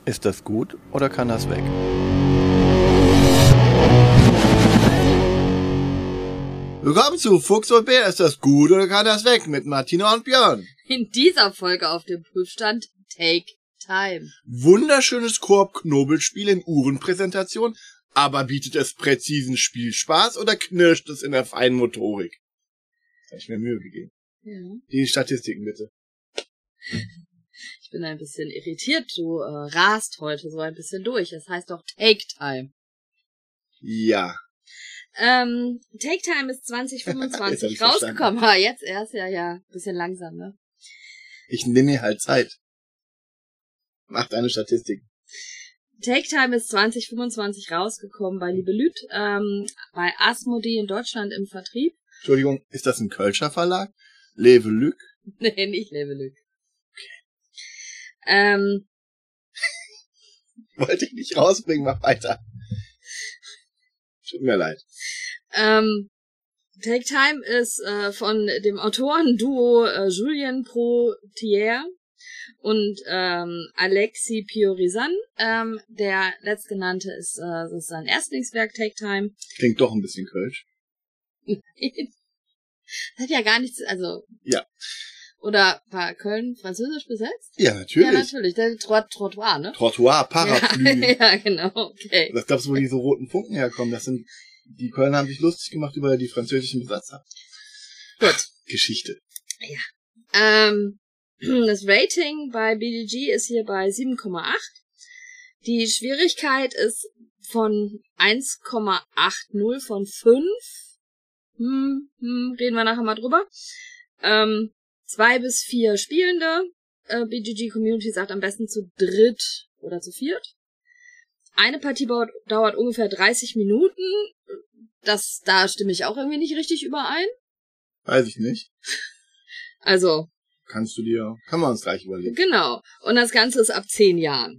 Ist das gut oder kann das weg? Willkommen zu Fuchs und Bär. Ist das gut oder kann das weg? Mit Martina und Björn. In dieser Folge auf dem Prüfstand Take Time. Wunderschönes Koop-Knobelspiel in Uhrenpräsentation, aber bietet es präzisen Spielspaß oder knirscht es in der feinen Motorik? Da habe ich mir Mühe gegeben. Ja. Die Statistiken bitte. Ich bin ein bisschen irritiert. Du rast heute so ein bisschen durch. Das heißt doch Take Time. Ja. Take Time ist 2025 rausgekommen. Ha, jetzt erst, ja, ein bisschen langsam, ne? Ich nehme mir halt Zeit. Mach deine Statistik. Take Time ist 2025 rausgekommen bei Libelüt, bei Asmodee in Deutschland im Vertrieb. Entschuldigung, ist das ein Kölscher Verlag? Levelück? Nee, nicht Levelück. Wollte ich nicht rausbringen, mach weiter. Tut mir leid. Take Time ist von dem Autorenduo Julien Protier und Alexis Piorizan. Der letztgenannte ist sein Erstlingswerk Take Time. Klingt doch ein bisschen kölsch. Das hat ja gar nichts, also... Ja. Oder war Köln französisch besetzt? Ja, natürlich. Ja, natürlich. Der Trottoir, ne? Trottoir, Parapluie. Ja, ja, genau, okay. Das glaubst du, wo diese roten Funken herkommen? Die Kölner haben sich lustig gemacht über die französischen Besatzer. Gut. Geschichte. Ja. Das Rating bei BDG ist hier bei 7,8. Die Schwierigkeit ist von 1,80 von 5. Reden wir nachher mal drüber. 2 bis 4 Spielende. BGG Community sagt am besten zu dritt oder zu viert. Eine Partie dauert ungefähr 30 Minuten. Da stimme ich auch irgendwie nicht richtig überein. Weiß ich nicht. Also. Kann man uns gleich überlegen. Genau. Und das Ganze ist ab 10 Jahren.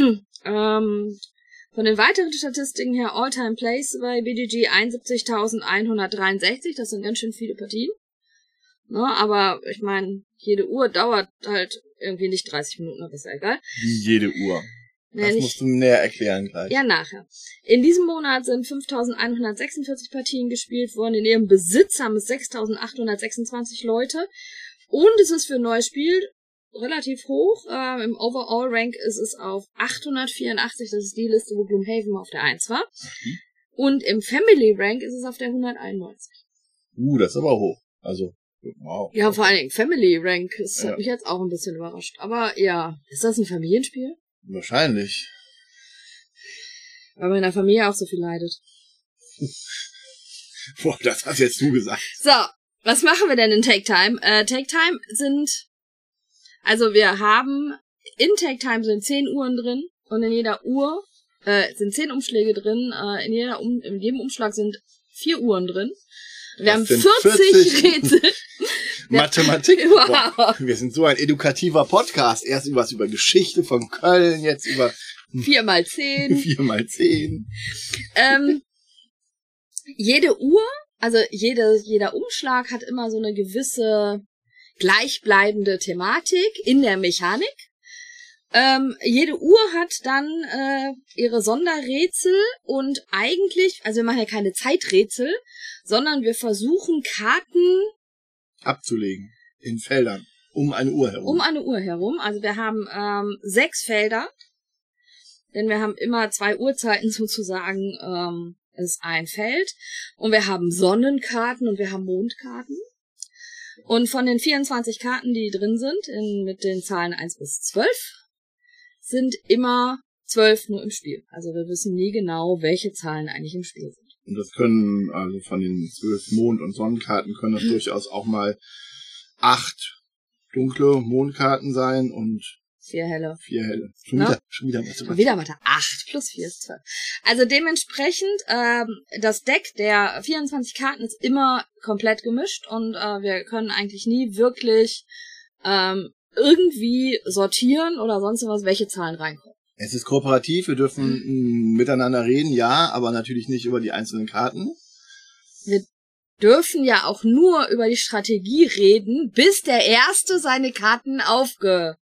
Von den weiteren Statistiken her, All-Time Plays bei BGG 71.163. Das sind ganz schön viele Partien. Ne, aber ich meine, jede Uhr dauert halt irgendwie nicht 30 Minuten, aber ist ja egal. Wie jede Uhr. Das musst du näher erklären gleich. Ja, nachher. In diesem Monat sind 5.146 Partien gespielt worden. In ihrem Besitz haben es 6.826 Leute. Und es ist für ein neues Spiel relativ hoch. Im Overall-Rank ist es auf 884. Das ist die Liste, wo Gloomhaven auf der 1 war. Und im Family-Rank ist es auf der 191. Das ist aber hoch. Also, wow. Ja, vor allen Dingen Family-Rank. Das hat mich jetzt auch ein bisschen überrascht. Aber ja, ist das ein Familienspiel? Wahrscheinlich. Weil man in der Familie auch so viel leidet. Boah, das hast jetzt du gesagt. So, was machen wir denn in Take Time? Take Time wir haben, in Take Time sind 10 Uhren drin und in jeder Uhr, sind 10 Umschläge drin, in jedem Umschlag sind 4 Uhren drin. Wir haben 40 Rätsel. Mathematik. Wow. Boah, wir sind so ein edukativer Podcast. Erst über Geschichte von Köln, jetzt über 4x10. 4x10. Jede Uhr, also jeder Umschlag hat immer so eine gewisse gleichbleibende Thematik in der Mechanik. Jede Uhr hat dann ihre Sonderrätsel und eigentlich, also wir machen ja keine Zeiträtsel, sondern wir versuchen Karten abzulegen in Feldern um eine Uhr herum. Also wir haben 6 Felder, denn wir haben immer 2 Uhrzeiten sozusagen, ist ein Feld. Und wir haben Sonnenkarten und wir haben Mondkarten. Und von den 24 Karten, die drin sind, mit den Zahlen 1 bis 12, sind immer 12 nur im Spiel. Also wir wissen nie genau, welche Zahlen eigentlich im Spiel sind. Und das können, also von den 12 Mond- und Sonnenkarten können das durchaus auch mal 8 dunkle Mondkarten sein und 4 helle. Schon wieder Mathematik. Wieder Mathe. 8 plus 4 ist 12. Also dementsprechend, das Deck der 24 Karten ist immer komplett gemischt und wir können eigentlich nie wirklich irgendwie sortieren oder sonst was, welche Zahlen reinkommen. Es ist kooperativ, wir dürfen miteinander reden, ja, aber natürlich nicht über die einzelnen Karten. Wir dürfen ja auch nur über die Strategie reden, bis der Erste seine Karten aufgenommen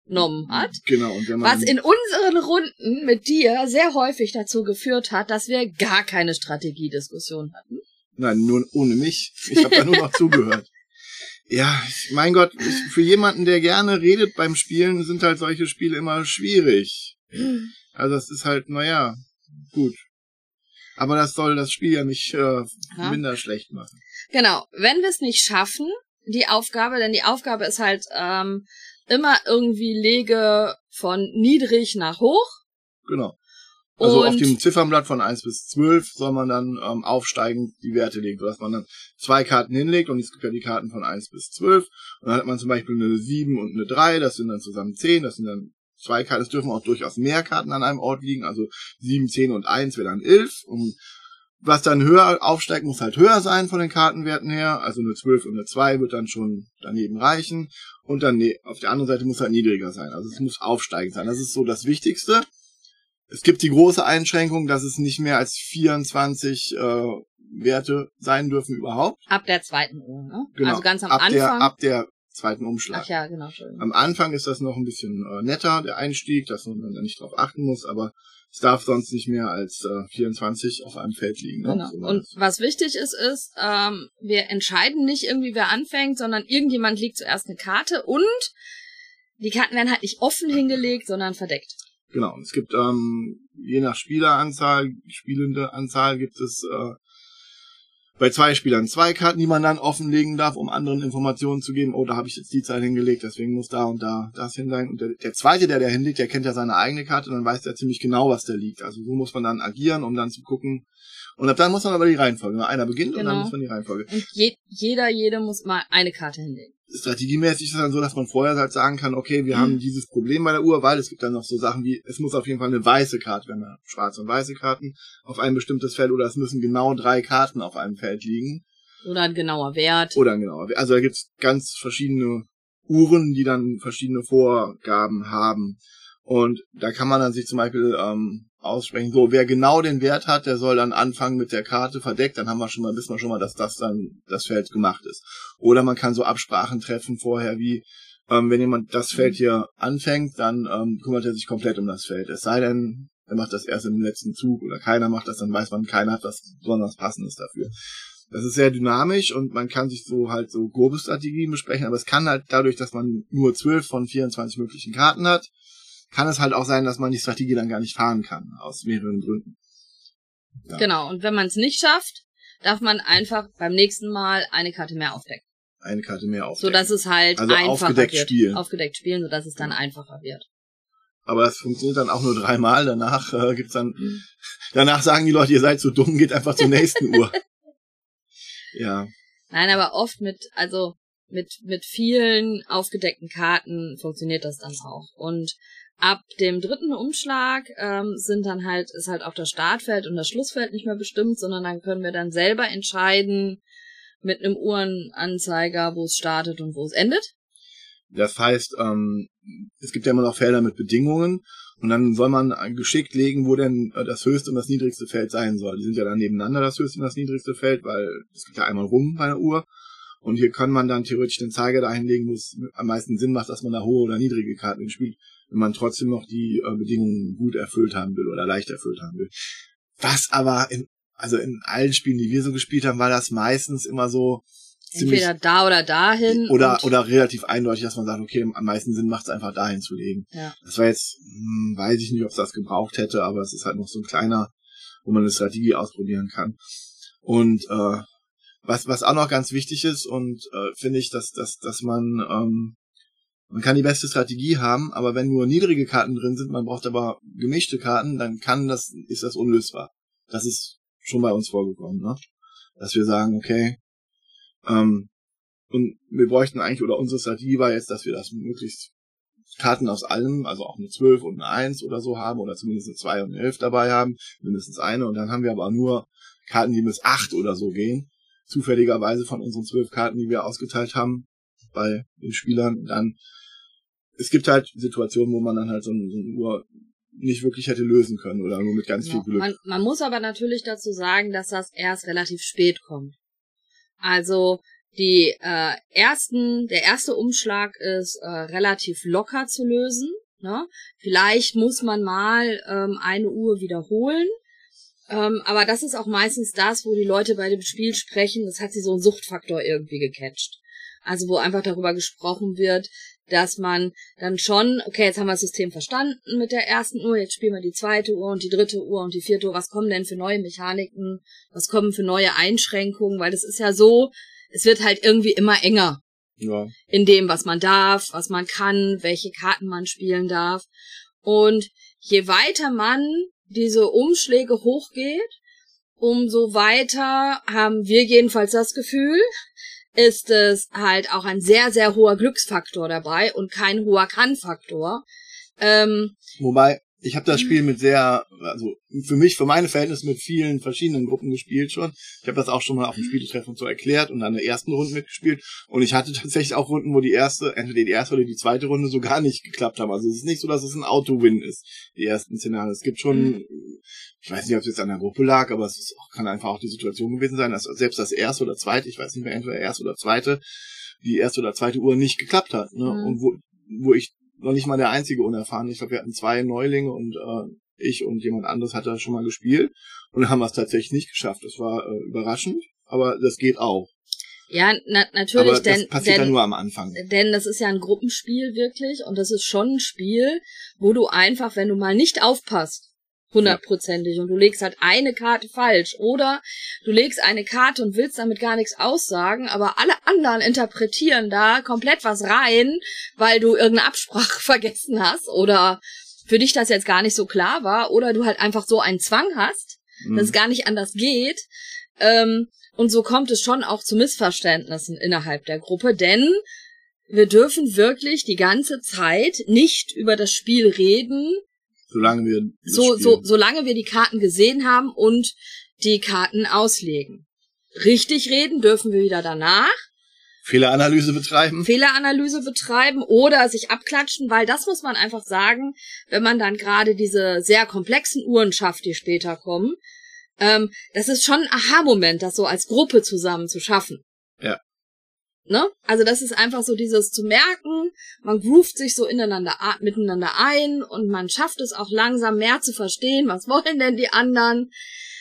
genommen hat. Genau. Und wenn man was in unseren Runden mit dir sehr häufig dazu geführt hat, dass wir gar keine Strategiediskussion hatten. Nein, nur ohne mich. Ich habe da nur noch zugehört. Ja, mein Gott, für jemanden, der gerne redet beim Spielen, sind halt solche Spiele immer schwierig. Also das ist halt, naja, gut. Aber das soll das Spiel ja nicht minder schlecht machen. Genau, wenn wir es nicht schaffen, denn die Aufgabe ist halt immer irgendwie lege von niedrig nach hoch. Genau. Also auf dem Ziffernblatt von 1 bis 12 soll man dann aufsteigend die Werte legen, sodass man dann 2 Karten hinlegt und es gibt ja die Karten von 1 bis 12 und dann hat man zum Beispiel eine 7 und eine 3, das sind dann zusammen 10, das sind dann 2 Karten, es dürfen auch durchaus mehr Karten an einem Ort liegen, also 7, 10 und 1 wäre dann 11 und was dann höher aufsteigt, muss halt höher sein von den Kartenwerten her, also eine 12 und eine 2 wird dann schon daneben reichen und dann auf der anderen Seite muss halt niedriger sein, also es muss aufsteigend sein, das ist so das Wichtigste. Es gibt die große Einschränkung, dass es nicht mehr als 24 Werte sein dürfen überhaupt. Ab der zweiten Uhr, ne? Genau. Also ganz am Anfang. Ab der zweiten Umschlag. Ach ja, genau. Schön. Am Anfang ist das noch ein bisschen netter, der Einstieg, dass man dann nicht drauf achten muss, aber es darf sonst nicht mehr als 24 auf einem Feld liegen. Ne? Genau. So und was wichtig ist, wir entscheiden nicht irgendwie, wer anfängt, sondern irgendjemand legt zuerst eine Karte und die Karten werden halt nicht offen hingelegt, sondern verdeckt. Genau, es gibt je nach Spieleranzahl, spielende Anzahl gibt es bei 2 Spielern 2 Karten, die man dann offenlegen darf, um anderen Informationen zu geben. Oh, da habe ich jetzt die Zahl hingelegt, deswegen muss da und da das hinlegen. Und der Zweite, der hinlegt, der kennt ja seine eigene Karte, dann weiß der ziemlich genau, was da liegt. Also so muss man dann agieren, um dann zu gucken. Und ab dann muss man aber die Reihenfolge. Einer beginnt und dann muss man die Reihenfolge. Und jeder muss mal eine Karte hinlegen. Strategiemäßig ist es dann so, dass man vorher halt sagen kann, okay, wir haben dieses Problem bei der Uhr, weil es gibt dann noch so Sachen wie, es muss auf jeden Fall eine weiße Karte, wenn wir schwarze und weiße Karten auf ein bestimmtes Feld, oder es müssen genau 3 Karten auf einem Feld liegen. Oder ein genauer Wert. Also da gibt's ganz verschiedene Uhren, die dann verschiedene Vorgaben haben. Und da kann man dann sich zum Beispiel aussprechen, so, wer genau den Wert hat, der soll dann anfangen mit der Karte verdeckt, dann wissen wir schon mal, dass das dann das Feld gemacht ist. Oder man kann so Absprachen treffen vorher, wie, wenn jemand das Feld hier anfängt, dann kümmert er sich komplett um das Feld. Es sei denn, er macht das erst im letzten Zug oder keiner macht das, dann weiß man, keiner hat was besonders Passendes dafür. Das ist sehr dynamisch und man kann sich so grobe Strategien besprechen, aber es kann halt dadurch, dass man nur 12 von 24 möglichen Karten hat, kann es halt auch sein, dass man die Strategie dann gar nicht fahren kann, aus mehreren Gründen. Ja. Genau, und wenn man es nicht schafft, darf man einfach beim nächsten Mal eine Karte mehr aufdecken. Eine Karte mehr aufdecken. Sodass es halt also einfacher aufgedeckt wird. Spielen. Aufgedeckt spielen, sodass es dann einfacher wird. Aber das funktioniert dann auch nur 3 Mal, danach danach sagen die Leute, ihr seid so dumm, geht einfach zur nächsten Uhr. Ja. Nein, aber oft mit vielen aufgedeckten Karten funktioniert das dann auch. Und ab dem 3. Umschlag ist halt auch das Startfeld und das Schlussfeld nicht mehr bestimmt, sondern dann können wir dann selber entscheiden mit einem Uhrenanzeiger, wo es startet und wo es endet. Das heißt, es gibt ja immer noch Felder mit Bedingungen und dann soll man geschickt legen, wo denn das höchste und das niedrigste Feld sein soll. Die sind ja dann nebeneinander, das höchste und das niedrigste Feld, weil es geht ja einmal rum bei einer Uhr. Und hier kann man dann theoretisch den Zeiger dahin legen, wo es am meisten Sinn macht, dass man da hohe oder niedrige Karten spielt, wenn man trotzdem noch die Bedingungen gut erfüllt haben will oder leicht erfüllt haben will. Was aber in allen Spielen, die wir so gespielt haben, war das meistens immer so entweder da oder dahin. Oder relativ eindeutig, dass man sagt, okay, am meisten Sinn macht es einfach dahin zu legen. Ja. Das war jetzt, weiß ich nicht, ob es das gebraucht hätte, aber es ist halt noch so ein kleiner, wo man eine Strategie ausprobieren kann. Und was auch noch ganz wichtig ist und finde ich, dass man kann die beste Strategie haben, aber wenn nur niedrige Karten drin sind, man braucht aber gemischte Karten, dann ist das unlösbar. Das ist schon bei uns vorgekommen, ne? Dass wir sagen, okay, und wir bräuchten eigentlich, oder unsere Strategie war jetzt, dass wir das möglichst Karten aus allem, also auch eine 12 und eine 1 oder so haben, oder zumindest eine 2 und eine 11 dabei haben, mindestens eine, und dann haben wir aber nur Karten, die bis 8 oder so gehen, zufälligerweise von unseren 12 Karten, die wir ausgeteilt haben bei den Spielern. Dann, es gibt halt Situationen, wo man dann halt so eine Uhr nicht wirklich hätte lösen können oder nur mit ganz viel Glück. Man muss aber natürlich dazu sagen, dass das erst relativ spät kommt. Also der erste Umschlag ist relativ locker zu lösen. Ne? Vielleicht muss man mal eine Uhr wiederholen. Aber das ist auch meistens das, wo die Leute bei dem Spiel sprechen, das hat sie so einen Suchtfaktor irgendwie gecatcht. Also wo einfach darüber gesprochen wird, dass man dann schon, okay, jetzt haben wir das System verstanden mit der ersten Uhr, jetzt spielen wir die zweite Uhr und die dritte Uhr und die vierte Uhr. Was kommen denn für neue Mechaniken? Was kommen für neue Einschränkungen? Weil das ist ja so, es wird halt irgendwie immer enger. Ja. In dem, was man darf, was man kann, welche Karten man spielen darf. Und je weiter man diese Umschläge hochgeht, umso weiter haben wir jedenfalls das Gefühl, ist es halt auch ein sehr, sehr hoher Glücksfaktor dabei und kein hoher Kann-Faktor. Wobei, ich habe das Spiel für meine Verhältnisse mit vielen verschiedenen Gruppen gespielt schon. Ich habe das auch schon mal auf dem Spieletreffen so erklärt und an der ersten Runde mitgespielt. Und ich hatte tatsächlich auch Runden, wo entweder die erste oder die zweite Runde so gar nicht geklappt haben. Also es ist nicht so, dass es ein Auto-Win ist, die ersten Szenarien. Es gibt schon, ich weiß nicht, ob es jetzt an der Gruppe lag, aber kann einfach auch die Situation gewesen sein, dass selbst das erste oder zweite, ich weiß nicht mehr, entweder die erste oder zweite Uhr nicht geklappt hat. Ne? Und wo ich noch nicht mal der einzige Unerfahrene. Ich glaube, wir hatten 2 Neulinge und ich und jemand anderes hat das schon mal gespielt und haben es tatsächlich nicht geschafft. Das war überraschend, aber das geht auch. Ja, natürlich. Aber das passiert dann nur am Anfang. Denn das ist ja ein Gruppenspiel wirklich und das ist schon ein Spiel, wo du einfach, wenn du mal nicht aufpasst, 100%ig und du legst halt eine Karte falsch oder du legst eine Karte und willst damit gar nichts aussagen, aber alle anderen interpretieren da komplett was rein, weil du irgendeine Absprache vergessen hast oder für dich das jetzt gar nicht so klar war oder du halt einfach so einen Zwang hast, dass es gar nicht anders geht. Und so kommt es schon auch zu Missverständnissen innerhalb der Gruppe, denn wir dürfen wirklich die ganze Zeit nicht über das Spiel reden, solange wir die Karten gesehen haben und die Karten auslegen. Richtig reden dürfen wir wieder danach. Fehleranalyse betreiben oder sich abklatschen, weil das muss man einfach sagen, wenn man dann gerade diese sehr komplexen Uhren schafft, die später kommen. Das ist schon ein Aha-Moment, das so als Gruppe zusammen zu schaffen. Ja. Ne? Also das ist einfach so dieses zu merken, man groovt sich so miteinander ein und man schafft es auch langsam mehr zu verstehen, was wollen denn die anderen.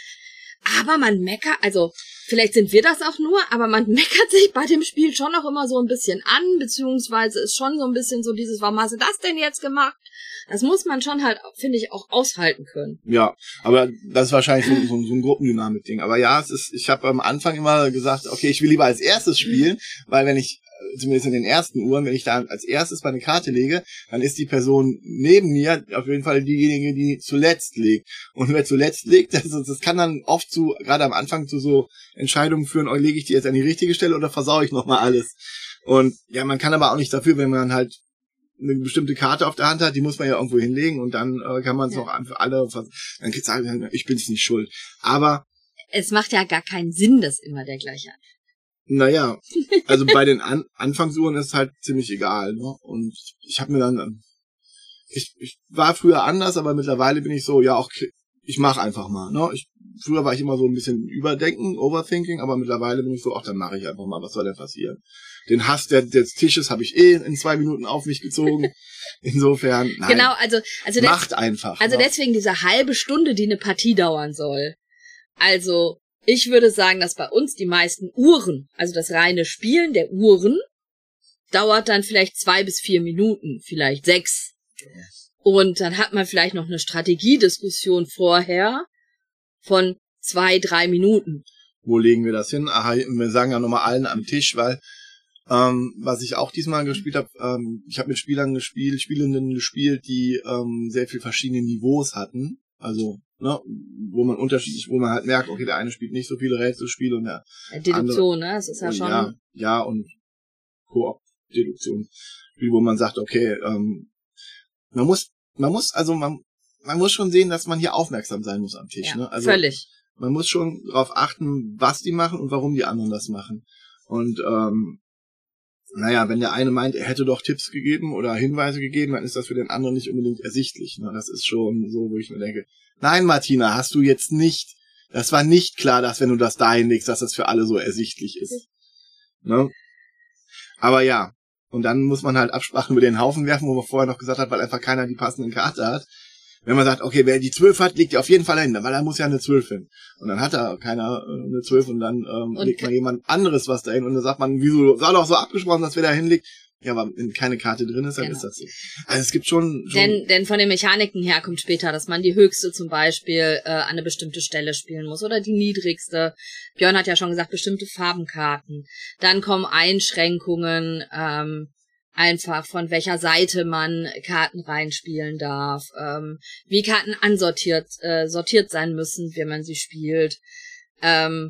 Aber man meckert, also vielleicht sind wir das auch nur, aber man meckert sich bei dem Spiel schon noch immer so ein bisschen an, beziehungsweise ist schon so ein bisschen so dieses, warum hast du das denn jetzt gemacht? Das muss man schon halt, finde ich, auch aushalten können. Ja, aber das ist wahrscheinlich so ein Gruppendynamik-Ding. Aber ja, ich habe am Anfang immer gesagt, okay, ich will lieber als erstes spielen, weil wenn ich, zumindest in den ersten Uhren, wenn ich da als erstes meine Karte lege, dann ist die Person neben mir auf jeden Fall diejenige, die zuletzt legt. Und wer zuletzt legt, das kann dann oft gerade am Anfang zu so Entscheidungen führen, lege ich die jetzt an die richtige Stelle oder versaue ich nochmal alles. Und ja, man kann aber auch nicht dafür, wenn man halt eine bestimmte Karte auf der Hand hat, die muss man ja irgendwo hinlegen und dann kann man es auch für alle, dann kann ich sagen, ich bin's nicht schuld. Aber es macht ja gar keinen Sinn, dass immer der gleiche hat. Naja, also bei den Anfangsuhren ist es halt ziemlich egal, ne? Und ich habe mir dann, ich war früher anders, aber mittlerweile bin ich so, ja, auch ich mache einfach mal, ne? Früher war ich immer so ein bisschen Overthinking, aber mittlerweile bin ich so, dann mache ich einfach mal, was soll denn passieren? Den Hass des Tisches habe ich in 2 Minuten auf mich gezogen. Insofern, nein. Genau, also macht einfach. Also deswegen diese halbe Stunde, die eine Partie dauern soll. Also, ich würde sagen, dass bei uns die meisten Uhren, also das reine Spielen der Uhren, dauert dann vielleicht 2 bis 4 Minuten, vielleicht 6. Und dann hat man vielleicht noch eine Strategiediskussion vorher von 2, 3 Minuten. Wo legen wir das hin? Aha, wir sagen ja nochmal allen am Tisch, weil was ich auch diesmal gespielt habe, ich habe mit Spielenden gespielt, die sehr viel verschiedene Niveaus hatten. Also, ne, wo man halt merkt, okay, der eine spielt nicht so viele Rätselspiele und der Deduktion, andere, ne? Das ist ja schon. Ja, und Koop-Deduktion. Wo man sagt, okay, man muss schon sehen, dass man hier aufmerksam sein muss am Tisch, ja, ne? Also, völlig. Man muss schon darauf achten, was die machen und warum die anderen das machen. Und, naja, wenn der eine meint, er hätte doch Tipps gegeben oder Hinweise gegeben, dann ist das für den anderen nicht unbedingt ersichtlich. Ne? Das ist schon so, wo ich mir denke, nein, Martina, hast du jetzt nicht, das war nicht klar, dass wenn du das dahin legst, dass das für alle so ersichtlich ist. Ne? Aber ja, und dann muss man halt Absprachen über den Haufen werfen, wo man vorher noch gesagt hat, weil einfach keiner die passenden Karte hat. Wenn man sagt, okay, wer die 12 hat, legt die auf jeden Fall hin, weil er muss ja eine 12 hin. Und dann hat da keiner eine 12 und dann legt man jemand anderes was dahin und dann sagt man, wieso, soll doch so abgesprochen, dass wer da hinlegt. Ja, aber wenn keine Karte drin ist, dann ist das so. Also es gibt schon Denn von den Mechaniken her kommt später, dass man die höchste zum Beispiel an eine bestimmte Stelle spielen muss oder die niedrigste. Björn hat ja schon gesagt, bestimmte Farbenkarten. Dann kommen Einschränkungen, einfach von welcher Seite man Karten reinspielen darf, wie Karten sortiert sein müssen, wenn man sie spielt. Dann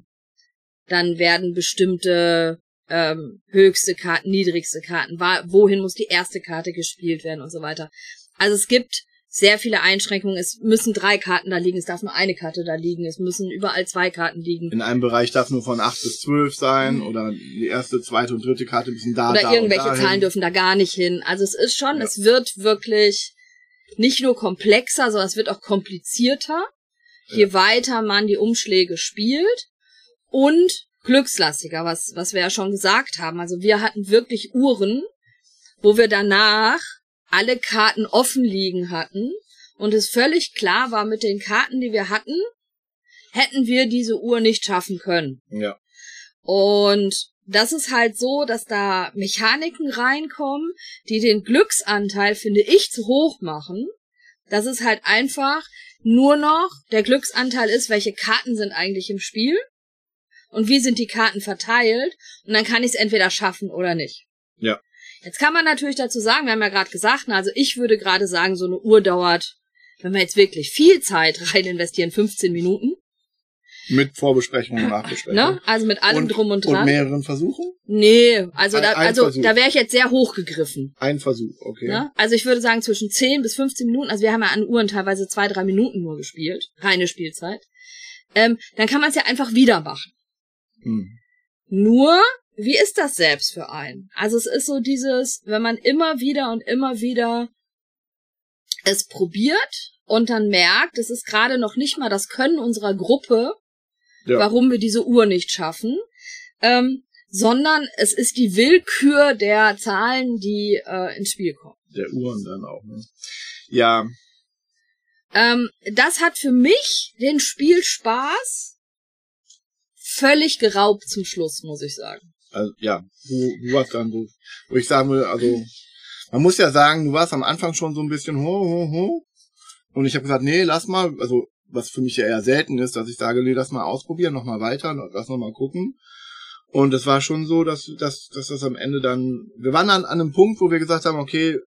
werden bestimmte höchste Karten, niedrigste Karten, wohin muss die erste Karte gespielt werden und so weiter. Also es gibt sehr viele Einschränkungen. Es müssen 3 Karten da liegen, es darf nur eine Karte da liegen, es müssen überall 2 Karten liegen. In einem Bereich darf nur von 8 bis 12 sein oder die erste, zweite und dritte Karte müssen da oder irgendwelche Zahlen dürfen da gar nicht hin. Also es ist schon, es wird wirklich nicht nur komplexer, sondern es wird auch komplizierter, je weiter man die Umschläge spielt und glückslastiger, was wir ja schon gesagt haben. Also wir hatten wirklich Uhren, wo wir danach alle Karten offen liegen hatten und es völlig klar war, mit den Karten, die wir hatten, hätten wir diese Uhr nicht schaffen können. Ja. Und das ist halt so, dass da Mechaniken reinkommen, die den Glücksanteil, finde ich, zu hoch machen. Dass es halt einfach nur noch der Glücksanteil ist, welche Karten sind eigentlich im Spiel. Und wie sind die Karten verteilt? Und dann kann ich es entweder schaffen oder nicht. Ja. Jetzt kann man natürlich dazu sagen, wir haben ja gerade gesagt, also ich würde gerade sagen, so eine Uhr dauert, wenn wir jetzt wirklich viel Zeit rein investieren, 15 Minuten. Mit Vorbesprechung und Nachbesprechung. Ne? Also mit allem drum und dran. Und mehreren Versuchen? Nee, also da wäre ich jetzt sehr hochgegriffen. Ein Versuch, okay. Ne? Also ich würde sagen zwischen 10 bis 15 Minuten, also wir haben ja an Uhren teilweise 2-3 Minuten nur gespielt, reine Spielzeit. Dann kann man es ja einfach wieder machen. Nur, wie ist das selbst für einen? Also es ist so dieses, wenn man immer wieder es probiert und dann merkt, es ist gerade noch nicht mal das Können unserer Gruppe, warum wir diese Uhr nicht schaffen, sondern es ist die Willkür der Zahlen, die ins Spiel kommen. Der Uhren dann auch, ne? Ja. Das hat für mich den Spielspaß völlig geraubt zum Schluss, muss ich sagen. Also, ja, du hast dann so, wo ich sagen will, also, man muss ja sagen, du warst am Anfang schon so ein bisschen ho. Und ich habe gesagt, nee, lass mal, also, was für mich ja eher selten ist, dass ich sage, nee, lass mal ausprobieren, noch mal weiter, lass noch mal gucken. Und es war schon so, dass das am Ende dann, wir waren dann an einem Punkt, wo wir gesagt haben, okay,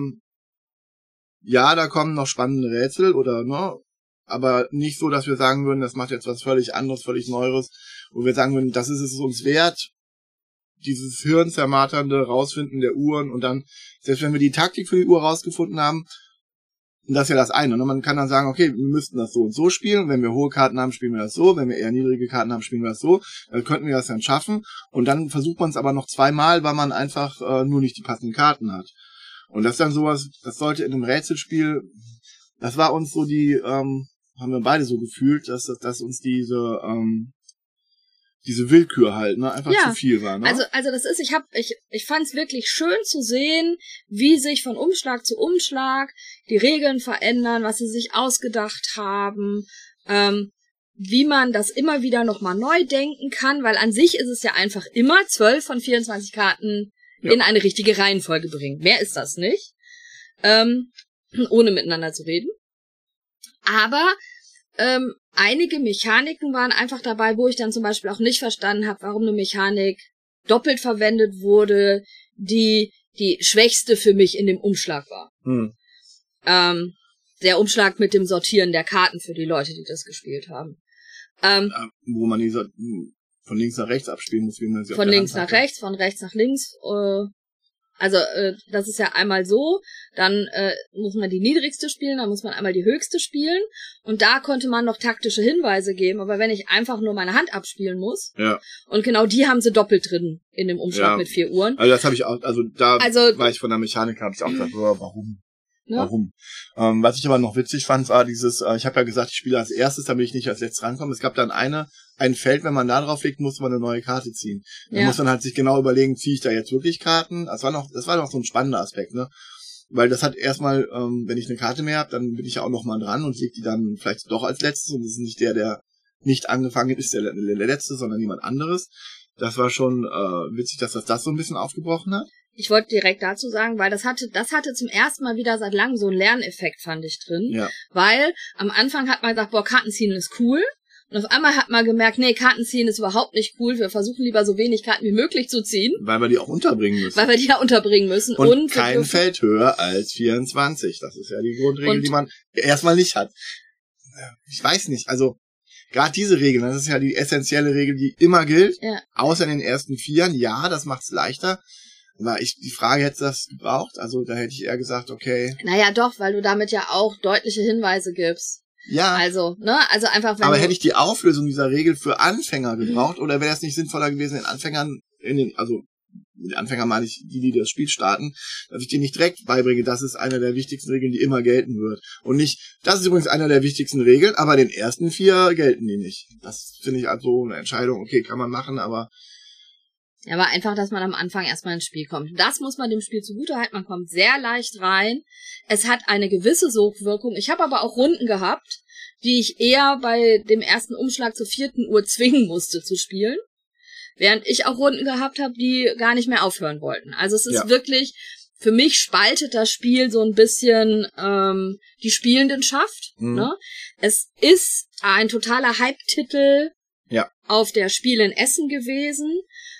ja, da kommen noch spannende Rätsel oder, ne, aber nicht so, dass wir sagen würden, das macht jetzt was völlig anderes, völlig Neues, wo wir sagen würden, das ist es uns wert, dieses hirnzermarternde Rausfinden der Uhren und dann, selbst wenn wir die Taktik für die Uhr rausgefunden haben, das ist ja das eine, ne? Man kann dann sagen, okay, wir müssten das so und so spielen, wenn wir hohe Karten haben, spielen wir das so, wenn wir eher niedrige Karten haben, spielen wir das so, dann könnten wir das dann schaffen und dann versucht man es aber noch 2-mal, weil man einfach nur nicht die passenden Karten hat. Und das ist dann sowas, das sollte in einem Rätselspiel, das war uns so haben wir beide so gefühlt, dass uns diese Willkür halt, ne, einfach zu viel war, ne? Also das ist, ich fand es wirklich schön zu sehen, wie sich von Umschlag zu Umschlag die Regeln verändern, was sie sich ausgedacht haben, wie man das immer wieder nochmal neu denken kann, weil an sich ist es ja einfach immer 12 von 24 Karten in eine richtige Reihenfolge bringen. Mehr ist das nicht, ohne miteinander zu reden. Aber einige Mechaniken waren einfach dabei, wo ich dann zum Beispiel auch nicht verstanden habe, warum eine Mechanik doppelt verwendet wurde, die schwächste für mich in dem Umschlag war. Der Umschlag mit dem Sortieren der Karten für die Leute, die das gespielt haben. Wo man von links nach rechts abspielen muss, wie man sie von links nach rechts, von rechts nach links. Also das ist ja einmal so, dann muss man die niedrigste spielen, dann muss man einmal die höchste spielen und da konnte man noch taktische Hinweise geben, aber wenn ich einfach nur meine Hand abspielen muss, und genau die haben sie doppelt drin in dem Umschlag mit 4 Uhren. Also das habe ich auch, also da war ich von der Mechanik, habe ich auch gesagt, warum? Ne? Warum? Was ich aber noch witzig fand, war dieses, ich habe ja gesagt, ich spiele als erstes, damit ich nicht als letztes rankomme. Es gab dann ein Feld, wenn man da drauf legt, musste man eine neue Karte ziehen. Dann muss man halt sich genau überlegen, ziehe ich da jetzt wirklich Karten? Das war noch so ein spannender Aspekt, ne? Weil das hat erstmal, wenn ich eine Karte mehr habe, dann bin ich ja auch noch mal dran und leg die dann vielleicht doch als letztes und das ist nicht der nicht angefangen ist, der letzte, sondern jemand anderes. Das war schon witzig, dass das so ein bisschen aufgebrochen hat. Ich wollte direkt dazu sagen, weil das hatte zum ersten Mal wieder seit langem so einen Lerneffekt, fand ich drin. Ja. Weil am Anfang hat man gesagt, boah, Kartenziehen ist cool. Und auf einmal hat man gemerkt, nee, Kartenziehen ist überhaupt nicht cool. Wir versuchen lieber so wenig Karten wie möglich zu ziehen. Weil wir die auch unterbringen müssen. Und kein Feld höher als 24. Das ist ja die Grundregel, die man erstmal nicht hat. Ich weiß nicht, also gerade diese Regel, das ist ja die essentielle Regel, die immer gilt. Ja. Außer in den ersten 4. Ja, das macht's leichter. Aber die Frage, hätte das gebraucht? Also da hätte ich eher gesagt, okay. Naja, doch, weil du damit ja auch deutliche Hinweise gibst. Ja. Also, ne? Also einfach, wenn aber hätte ich die Auflösung dieser Regel für Anfänger gebraucht, oder wäre es nicht sinnvoller gewesen, mit Anfängern meine ich, die das Spiel starten, dass ich denen nicht direkt beibringe, das ist eine der wichtigsten Regeln, die immer gelten wird. Und nicht, das ist übrigens eine der wichtigsten Regeln, aber den ersten 4 gelten die nicht. Das finde ich also eine Entscheidung, okay, kann man machen, aber... Ja, aber einfach, dass man am Anfang erstmal ins Spiel kommt. Das muss man dem Spiel zugutehalten. Man kommt sehr leicht rein. Es hat eine gewisse Sogwirkung. Ich habe aber auch Runden gehabt, die ich eher bei dem ersten Umschlag zur 4. Uhr zwingen musste zu spielen. Während ich auch Runden gehabt habe, die gar nicht mehr aufhören wollten. Also es ist wirklich, für mich spaltet das Spiel so ein bisschen die Spielendenschaft. Ne? Es ist ein totaler Hype-Titel auf der Spiel in Essen gewesen.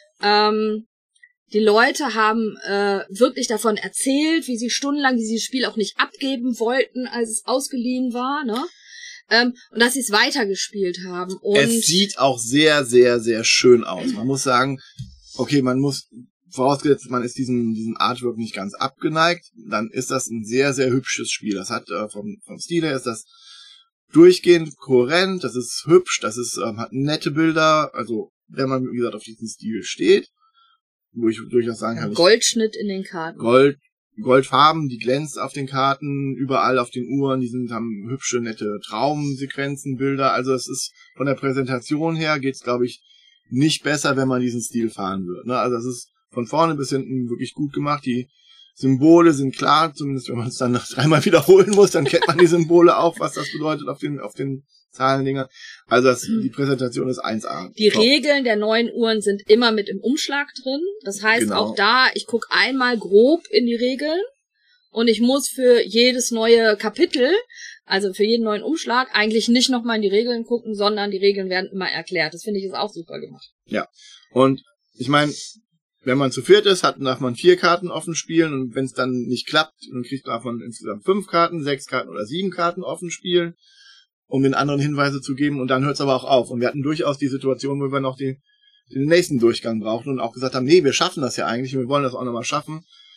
Die Leute haben wirklich davon erzählt, wie sie stundenlang dieses Spiel auch nicht abgeben wollten, als es ausgeliehen war, ne? Und dass sie es weitergespielt haben. Und es sieht auch sehr, sehr, sehr schön aus. Man muss sagen, okay, vorausgesetzt, man ist diesem Artwork nicht ganz abgeneigt, dann ist das ein sehr, sehr hübsches Spiel. Das hat vom Stil her ist das durchgehend kohärent, das ist hübsch, das ist hat nette Bilder, also wenn man, wie gesagt, auf diesen Stil steht, wo ich durchaus sagen kann... Goldschnitt in den Karten. Goldfarben, die glänzt auf den Karten, überall auf den Uhren, haben hübsche, nette Traumsequenzen, Bilder, also es ist von der Präsentation her geht's, glaube ich, nicht besser, wenn man diesen Stil fahren wird. Ne? Also es ist von vorne bis hinten wirklich gut gemacht, die Symbole sind klar, zumindest wenn man es dann noch 3-mal wiederholen muss, dann kennt man die Symbole auch, was das bedeutet auf den Zahlendinger. Also die Präsentation ist 1A. Die Regeln der neuen Uhren sind immer mit im Umschlag drin. Das heißt auch da, ich gucke einmal grob in die Regeln und ich muss für jedes neue Kapitel, also für jeden neuen Umschlag, eigentlich nicht nochmal in die Regeln gucken, sondern die Regeln werden immer erklärt. Das finde ich ist auch super gemacht. Ja, und ich meine, wenn man zu 4 ist, darf man 4 Karten offen spielen und wenn es dann nicht klappt, dann darf man insgesamt 5 Karten, 6 Karten oder 7 Karten offen spielen, um den anderen Hinweise zu geben und dann hört es aber auch auf. Und wir hatten durchaus die Situation, wo wir noch den nächsten Durchgang brauchten und auch gesagt haben, nee, wir schaffen das ja eigentlich und wir wollen das auch nochmal schaffen.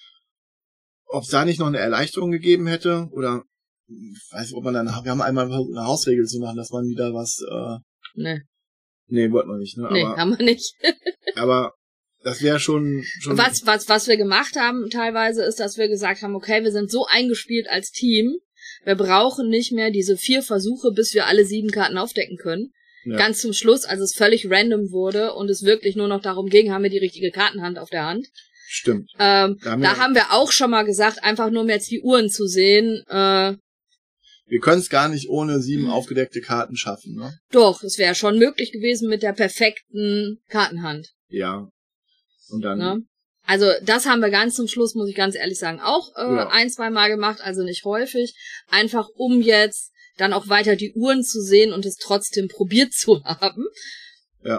Ob es da nicht noch eine Erleichterung gegeben hätte oder, ich weiß nicht, ob man dann, wir haben einmal versucht, eine Hausregel zu machen, dass man wieder was, Nee, wollten wir nicht, ne? Nee, aber, haben wir nicht. Aber das wäre schon... Was wir gemacht haben teilweise ist, dass wir gesagt haben, okay, wir sind so eingespielt als Team, wir brauchen nicht mehr diese 4 Versuche, bis wir alle 7 Karten aufdecken können. Ja. Ganz zum Schluss, als es völlig random wurde und es wirklich nur noch darum ging, haben wir die richtige Kartenhand auf der Hand. Stimmt. Da haben wir auch schon mal gesagt, einfach nur um jetzt die Uhren zu sehen. Wir können es gar nicht ohne 7 aufgedeckte Karten schaffen, ne? Doch, es wäre schon möglich gewesen mit der perfekten Kartenhand. Ja. Und dann... Ne? Also das haben wir ganz zum Schluss, muss ich ganz ehrlich sagen, auch 1-2 Mal gemacht, also nicht häufig. Einfach um jetzt dann auch weiter die Uhren zu sehen und es trotzdem probiert zu haben. Ja.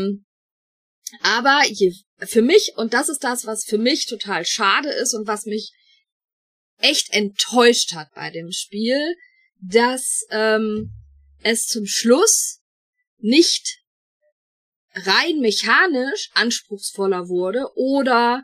Aber für mich, und das ist das, was für mich total schade ist und was mich echt enttäuscht hat bei dem Spiel, dass es zum Schluss nicht rein mechanisch anspruchsvoller wurde oder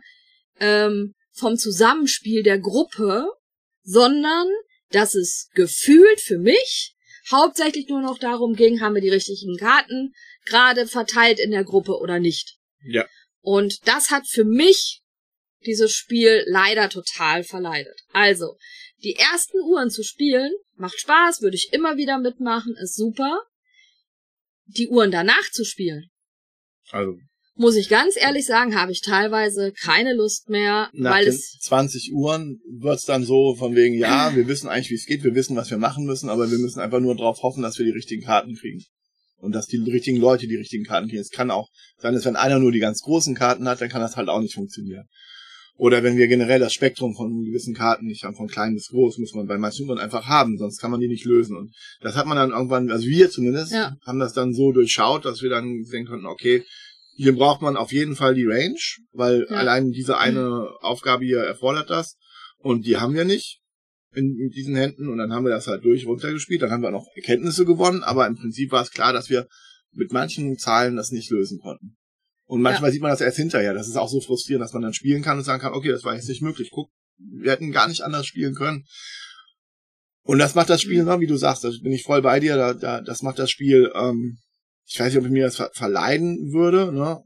vom Zusammenspiel der Gruppe, sondern dass es gefühlt für mich hauptsächlich nur noch darum ging, haben wir die richtigen Karten gerade verteilt in der Gruppe oder nicht. Ja. Und das hat für mich dieses Spiel leider total verleidet. Also, die ersten Uhren zu spielen, macht Spaß, würde ich immer wieder mitmachen, ist super. Die Uhren danach zu spielen, also, muss ich ganz ehrlich sagen, habe ich teilweise keine Lust mehr, weil es 20 Uhren wird's dann so von wegen, ja, wir wissen eigentlich, wie es geht, wir wissen, was wir machen müssen, aber wir müssen einfach nur darauf hoffen, dass wir die richtigen Karten kriegen. Und dass die richtigen Leute die richtigen Karten kriegen. Es kann auch sein, dass wenn einer nur die ganz großen Karten hat, dann kann das halt auch nicht funktionieren. Oder wenn wir generell das Spektrum von gewissen Karten nicht haben, von klein bis groß, muss man bei manchen Uhren einfach haben, sonst kann man die nicht lösen. Und das hat man dann irgendwann, also wir zumindest, haben das dann so durchschaut, dass wir dann sehen konnten, okay, hier braucht man auf jeden Fall die Range, weil allein diese eine Aufgabe hier erfordert das. Und die haben wir nicht in diesen Händen. Und dann haben wir das halt runtergespielt. Dann haben wir noch Erkenntnisse gewonnen. Aber im Prinzip war es klar, dass wir mit manchen Zahlen das nicht lösen konnten. Und manchmal sieht man das erst hinterher. Das ist auch so frustrierend, dass man dann spielen kann und sagen kann, okay, das war jetzt nicht möglich. Guck, wir hätten gar nicht anders spielen können. Und das macht das Spiel, wie du sagst, da bin ich voll bei dir, das macht das Spiel, ich weiß nicht, ob ich mir das verleiden würde, ne?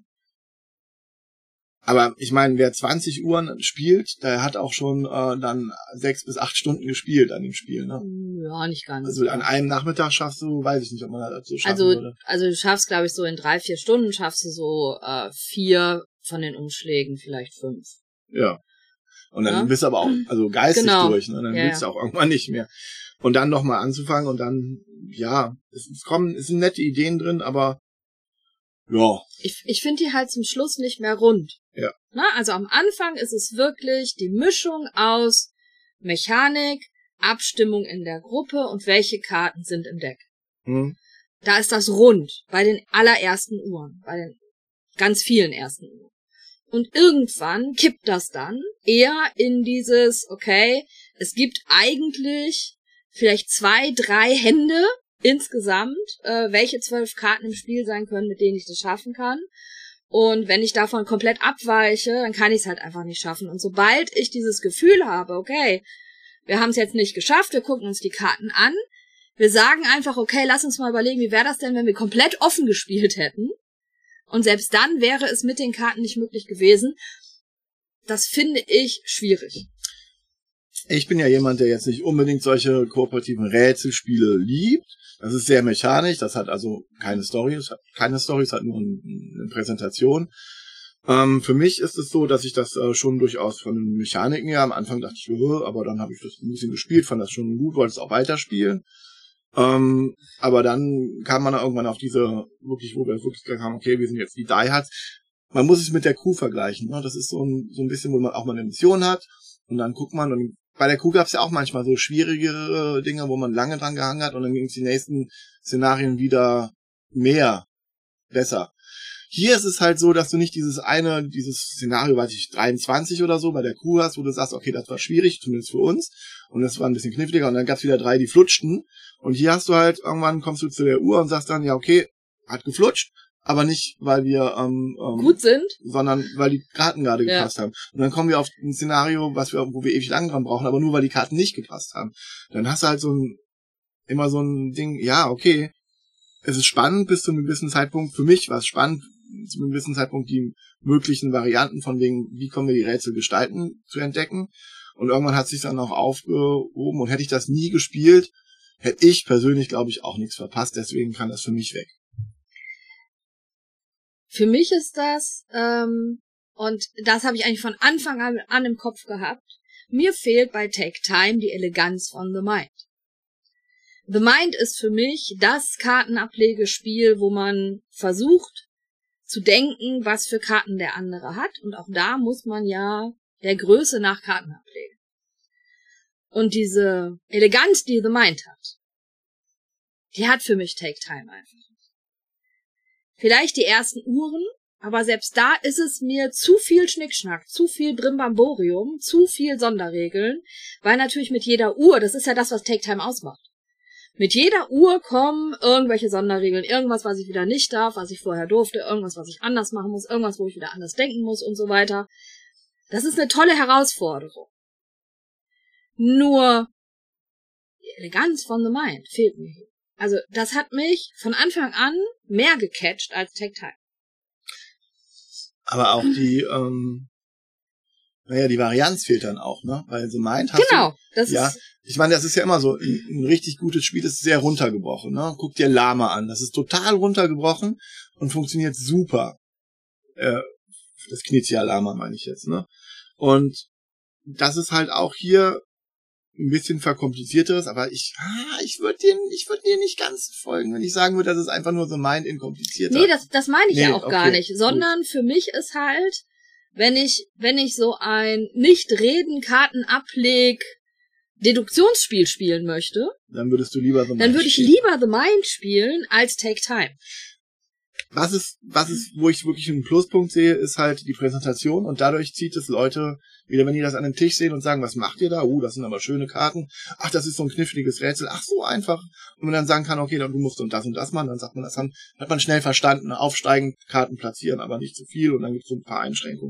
Aber ich meine, wer 20 Uhren spielt, der hat auch schon dann 6 bis 8 Stunden gespielt an dem Spiel, ne? Ja, nicht ganz. Also an einem Nachmittag schaffst du, weiß ich nicht, ob man das so schaffen würde. Also du schaffst, glaube ich, so in 3-4 Stunden schaffst du so 4 von den Umschlägen, vielleicht 5. Ja. Und dann bist du aber auch, also geistig durch, ne? Dann willst du auch irgendwann nicht mehr. Und dann nochmal anzufangen und dann, es sind nette Ideen drin, aber ja. Ich finde die halt zum Schluss nicht mehr rund. Ja. Na, also am Anfang ist es wirklich die Mischung aus Mechanik, Abstimmung in der Gruppe und welche Karten sind im Deck. Da ist das rund bei den allerersten Uhren, bei den ganz vielen ersten Uhren. Und irgendwann kippt das dann eher in dieses, okay, es gibt eigentlich vielleicht 2, 3 Hände insgesamt, welche 12 Karten im Spiel sein können, mit denen ich das schaffen kann. Und wenn ich davon komplett abweiche, dann kann ich es halt einfach nicht schaffen. Und sobald ich dieses Gefühl habe, okay, wir haben es jetzt nicht geschafft, wir gucken uns die Karten an, wir sagen einfach, okay, lass uns mal überlegen, wie wäre das denn, wenn wir komplett offen gespielt hätten? Und selbst dann wäre es mit den Karten nicht möglich gewesen. Das finde ich schwierig. Ich bin ja jemand, der jetzt nicht unbedingt solche kooperativen Rätselspiele liebt. Das ist sehr mechanisch, das hat also keine Story, es hat nur eine Präsentation. Für mich ist es so, dass ich das schon durchaus von den Mechaniken her, am Anfang dachte ich, aber dann habe ich das ein bisschen gespielt, fand das schon gut, wollte es auch weiterspielen. Aber dann kam man irgendwann auf diese, wo wir wirklich gesagt haben, okay, wir sind jetzt die Diehards. Man muss es mit der Kuh vergleichen, ne? Das ist so ein bisschen, wo man auch mal eine Mission hat und dann guckt man, und bei der Kuh gab es ja auch manchmal so schwierige Dinge, wo man lange dran gehangen hat und dann ging es die nächsten Szenarien wieder besser. Hier ist es halt so, dass du nicht dieses Szenario, 23 oder so bei der Kuh hast, wo du sagst, okay, das war schwierig, zumindest für uns, und das war ein bisschen kniffliger, und dann gab es wieder 3, die flutschten, und hier hast du halt, irgendwann kommst du zu der Uhr und sagst dann, ja, okay, hat geflutscht, aber nicht, weil wir gut sind, sondern weil die Karten gerade gepasst haben. Und dann kommen wir auf ein Szenario, wo wir ewig lang dran brauchen, aber nur weil die Karten nicht gepasst haben. Dann hast du halt immer so ein Ding, ja, okay, es ist spannend bis zu einem gewissen Zeitpunkt. Für mich war es spannend, zu einem gewissen Zeitpunkt die möglichen Varianten von wegen, wie können wir die Rätsel gestalten, zu entdecken. Und irgendwann hat es sich dann auch aufgehoben, und hätte ich das nie gespielt, hätte ich persönlich, glaube ich, auch nichts verpasst. Deswegen kann das für mich weg. Für mich ist das, und das habe ich eigentlich von Anfang an im Kopf gehabt, mir fehlt bei Take Time die Eleganz von The Mind. The Mind ist für mich das Kartenablegespiel, wo man versucht zu denken, was für Karten der andere hat. Und auch da muss man ja der Größe nach Karten ablegen. Und diese Eleganz, die The Mind hat, die hat für mich Take Time einfach. Vielleicht die ersten Uhren, aber selbst da ist es mir zu viel Schnickschnack, zu viel Brimbamborium, zu viel Sonderregeln, weil natürlich mit jeder Uhr, das ist ja das, was Take Time ausmacht. Mit jeder Uhr kommen irgendwelche Sonderregeln, irgendwas, was ich wieder nicht darf, was ich vorher durfte, irgendwas, was ich anders machen muss, irgendwas, wo ich wieder anders denken muss und so weiter. Das ist eine tolle Herausforderung. Nur die Eleganz von The Mind fehlt mir hier. Also das hat mich von Anfang an mehr gecatcht als Take Time. Aber auch Naja, die Varianz fehlt dann auch, ne? Weil The Mind hast genau, du, das ja, ist... Ich meine, das ist ja immer so, ein richtig gutes Spiel ist sehr runtergebrochen, ne? Guck dir Lama an, das ist total runtergebrochen und funktioniert super. Das Knizia Lama meine ich jetzt, ne? Und das ist halt auch hier ein bisschen verkomplizierteres, aber ich würde dir nicht ganz folgen, wenn ich sagen würde, das ist einfach nur The Mind in komplizierter. Nee, das meine ich ja auch gar nicht, sondern gut. Für mich ist halt, wenn ich so ein Nicht-Reden-Karten-Ableg Deduktionsspiel spielen möchte, dann würdest du lieber The Mind dann würde ich lieber The Mind spielen als Take Time. Was ist, wo ich wirklich einen Pluspunkt sehe, ist halt die Präsentation und dadurch zieht es Leute, wieder wenn die das an dem Tisch sehen und sagen, was macht ihr da? Das sind aber schöne Karten. Ach, das ist so ein kniffliges Rätsel. Ach, so einfach. Und man dann sagen kann, okay, dann du musst und das machen, dann sagt man das, hat man schnell verstanden, aufsteigen, Karten platzieren, aber nicht zu viel und dann gibt es so ein paar Einschränkungen.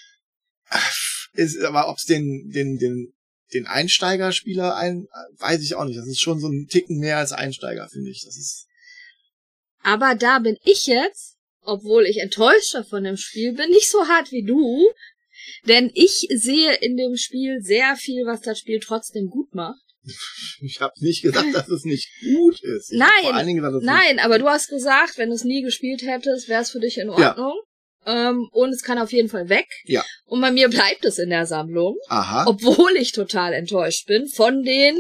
Aber ob es den Einsteigerspieler weiß ich auch nicht. Das ist schon so ein Ticken mehr als Einsteiger, finde ich. Das ist. Aber da bin ich jetzt, obwohl ich enttäuschter von dem Spiel bin, nicht so hart wie du, denn ich sehe in dem Spiel sehr viel, was das Spiel trotzdem gut macht. Ich habe nicht gesagt, dass es nicht gut ist. Nein, aber du hast gesagt, wenn du es nie gespielt hättest, wäre es für dich in Ordnung. Ja. Und es kann auf jeden Fall weg. Ja. Und bei mir bleibt es in der Sammlung. Aha. Obwohl ich total enttäuscht bin von den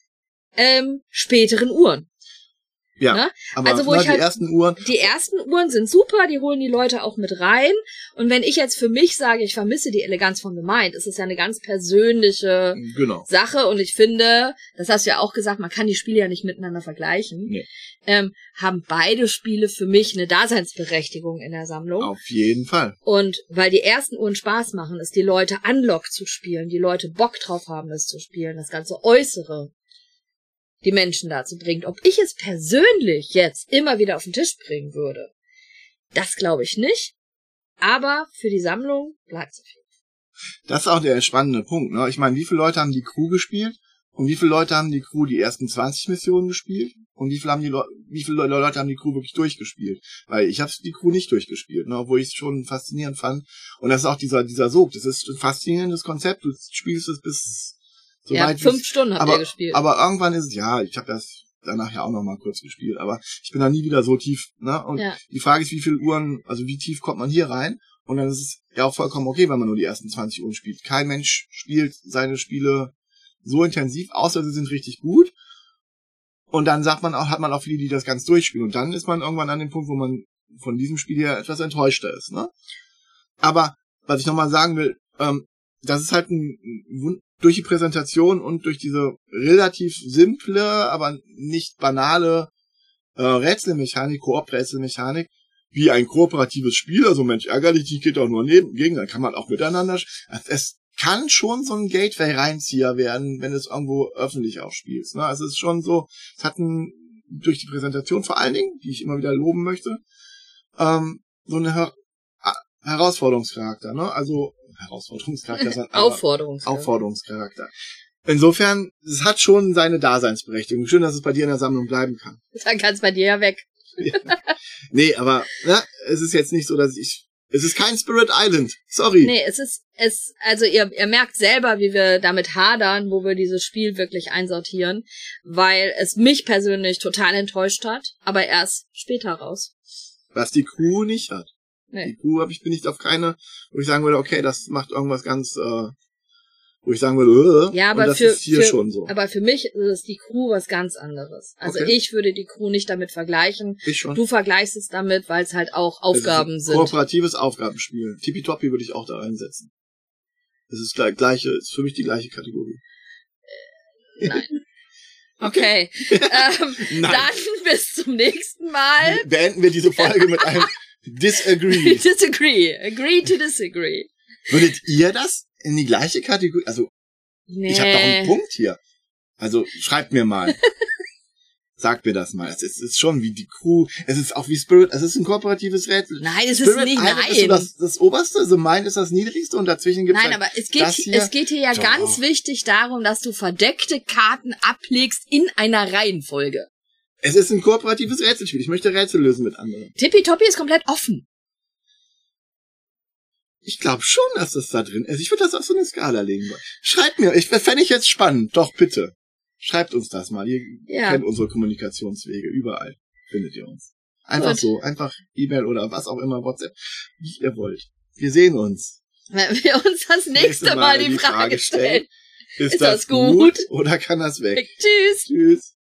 späteren Uhren. Ja, ne? Aber also, die ersten Uhren... Die ersten Uhren sind super, die holen die Leute auch mit rein. Und wenn ich jetzt für mich sage, ich vermisse die Eleganz von The Mind, ist es ja eine ganz persönliche Sache. Und ich finde, das hast du ja auch gesagt, man kann die Spiele ja nicht miteinander vergleichen. Nee. Haben beide Spiele für mich eine Daseinsberechtigung in der Sammlung. Auf jeden Fall. Und weil die ersten Uhren Spaß machen, ist die Leute Unlock zu spielen, die Leute Bock drauf haben, das zu spielen, das ganze Äußere die Menschen dazu bringt. Ob ich es persönlich jetzt immer wieder auf den Tisch bringen würde, das glaube ich nicht. Aber für die Sammlung bleibt es auf jeden Fall. Das ist auch der spannende Punkt, ne? Ich meine, wie viele Leute haben die Crew gespielt? Und wie viele Leute haben die Crew die ersten 20 Missionen gespielt? Und wie viele Leute haben die Crew wirklich durchgespielt? Weil ich habe die Crew nicht durchgespielt, ne? Obwohl ich es schon faszinierend fand. Und das ist auch dieser Sog. Das ist ein faszinierendes Konzept. Du spielst es bis... So ja, 5 Stunden habt ihr gespielt. Aber irgendwann ist es, ja, ich habe das danach ja auch noch mal kurz gespielt, aber ich bin da nie wieder so tief, ne? Und die Frage ist, wie viele Uhren, also wie tief kommt man hier rein? Und dann ist es ja auch vollkommen okay, wenn man nur die ersten 20 Uhren spielt. Kein Mensch spielt seine Spiele so intensiv, außer sie sind richtig gut. Und dann hat man auch viele, die das ganz durchspielen. Und dann ist man irgendwann an dem Punkt, wo man von diesem Spiel her etwas enttäuschter ist, ne? Aber, was ich nochmal sagen will, das ist halt durch die Präsentation und durch diese relativ simple, aber nicht banale Rätselmechanik, Koop-Rätselmechanik, wie ein kooperatives Spiel, also Mensch, ärgerlich, die geht auch nur gegen, dann kann man auch miteinander. Es kann schon so ein Gateway-Reinzieher werden, wenn es irgendwo öffentlich auch spielst. Ne? Also es ist schon so, es hat durch die Präsentation vor allen Dingen, die ich immer wieder loben möchte, so eine Herausforderungscharakter, ne? Also Herausforderungscharakter. Aufforderungscharakter. Insofern, es hat schon seine Daseinsberechtigung. Schön, dass es bei dir in der Sammlung bleiben kann. Dann kann es bei dir ja weg. Ja. Nee, aber es ist jetzt nicht so, dass es ist kein Spirit Island. Sorry. Nee, also ihr merkt selber, wie wir damit hadern, wo wir dieses Spiel wirklich einsortieren, weil es mich persönlich total enttäuscht hat, aber erst später raus. Was die Crew nicht hat. Nee. Die Crew bin ich auf keine, wo ich sagen würde, okay, das macht irgendwas ganz, wo ich sagen würde, ja, aber und das ist hier schon so. Aber für mich ist die Crew was ganz anderes. Also okay. Ich würde die Crew nicht damit vergleichen. Ich schon. Du vergleichst es damit, weil es halt auch Aufgaben sind. Kooperatives Aufgabenspiel. Tippitoppi würde ich auch da reinsetzen. Das ist ist für mich die gleiche Kategorie. Nein. Okay. Nein. Dann bis zum nächsten Mal. Beenden wir diese Folge mit einem Disagree. Disagree. Agree to disagree. Würdet ihr das in die gleiche Kategorie? Also, nee. Ich habe doch einen Punkt hier. Also, schreibt mir mal. Sagt mir das mal. Es ist schon wie die Crew. Es ist auch wie Spirit. Es ist ein kooperatives Rätsel. Nein, es ist nicht. Nein. Ist so das Oberste. The Mind ist das Niedrigste und dazwischen gibt's Nein, aber es geht hier ja ganz wichtig darum, dass du verdeckte Karten ablegst in einer Reihenfolge. Es ist ein kooperatives Rätselspiel. Ich möchte Rätsel lösen mit anderen. Tippitoppi ist komplett offen. Ich glaube schon, dass das da drin ist. Ich würde das auf so eine Skala legen wollen. Schreibt mir, fände ich jetzt spannend. Doch, bitte. Schreibt uns das mal. Ihr kennt unsere Kommunikationswege. Überall findet ihr uns. Einfach so. Einfach E-Mail oder was auch immer, WhatsApp. Wie ihr wollt. Wir sehen uns. Wenn wir uns das nächste Mal die Frage stellen. Ist das gut oder kann das weg? Tschüss. Tschüss.